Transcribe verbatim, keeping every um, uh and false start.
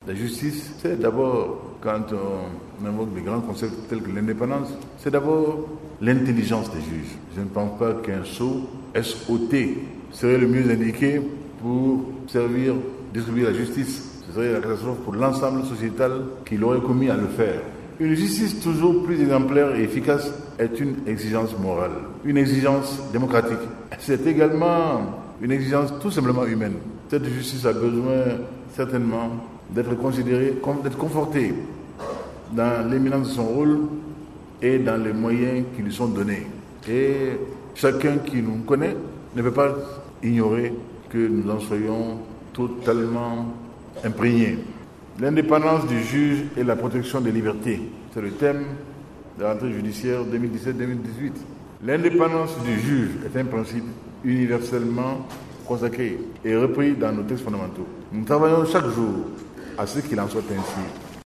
La justice, c'est d'abord, quand on invoque des grands concepts tels que l'indépendance, c'est d'abord l'intelligence des juges. Je ne pense pas qu'un sot, S O T, serait le mieux indiqué pour servir, distribuer la justice. Ce serait la catastrophe pour l'ensemble sociétal qui l'aurait commis à le faire. Une justice toujours plus exemplaire et efficace est une exigence morale, une exigence démocratique. C'est également une exigence tout simplement humaine. Cette justice a besoin certainement d'être considérée, d'être confortée dans l'éminence de son rôle et dans les moyens qui lui sont donnés. Et chacun qui nous connaît ne peut pas ignorer que nous en soyons totalement imprégnés. L'indépendance du juge et la protection des libertés, c'est le thème de la rentrée judiciaire deux mille dix-sept deux mille dix-huit. L'indépendance du juge est un principe universellement consacré et repris dans nos textes fondamentaux. Nous travaillons chaque jour à ce qu'il en soit ainsi.